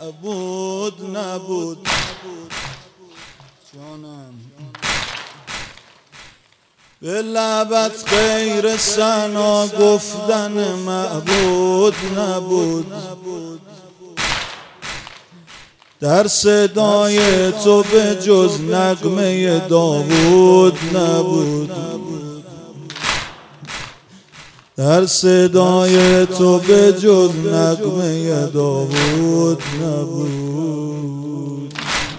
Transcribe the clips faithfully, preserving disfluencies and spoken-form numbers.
معبود نبود. جانم به لبت غیر ثنا گفتن معبود نبود. در صدای تو به جز نغمه داوود نبود. در صدای تو به جز نغمه داوود نبود.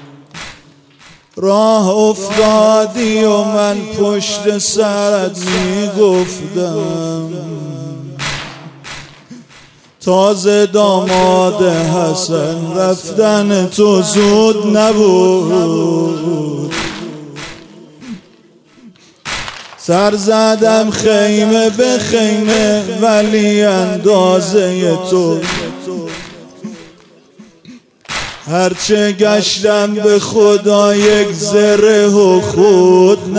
راه افتادی و من پشت سرت میگفتم، تازه داماد حسن رفتن تو زود نبود. سر زدم خیمه به خیمه ولی اندازه تو، هرچه گشتم به خدا یک ذره و خود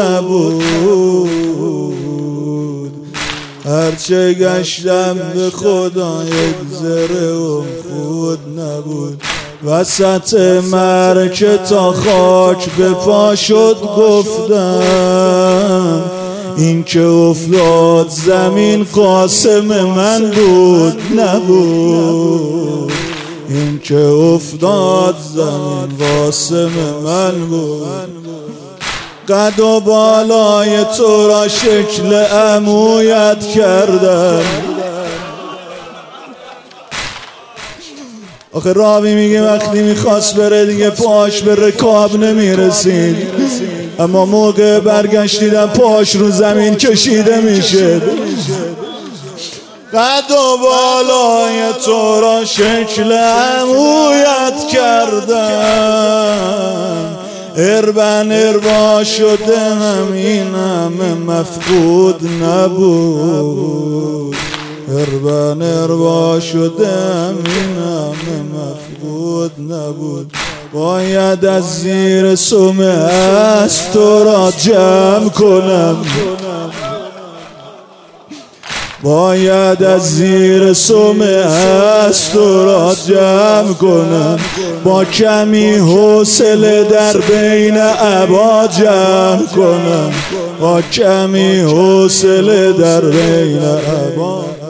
نبود. هرچه گشتم به خدا یک ذره و خود نبود. وسط مرکه تا خاک به پا شد گفتم، این که افتاد زمین قاسم من بود نبود. این که افتاد زمین قاسم من بود. قد و بالای تو را شکل عمویت کردم. آخه راوی میگه وقتی میخواست بره دیگه پاش به رکاب نمیرسید، اما موقع برگشت دیدم پاش رو زمین کشیده میشه. قد و بالای تو را شکل عمویت کردم. اربن اربا شده همین همه مفقود نبود. اربن اربا شده همین همه مفقود نبود. باید از زیر سم از تو را جمع کنم. باید از زیر سم از تو را جمع کنم. با کمی حوصله در بین عبا جمع کنم. با کمی حوصله در بین عبا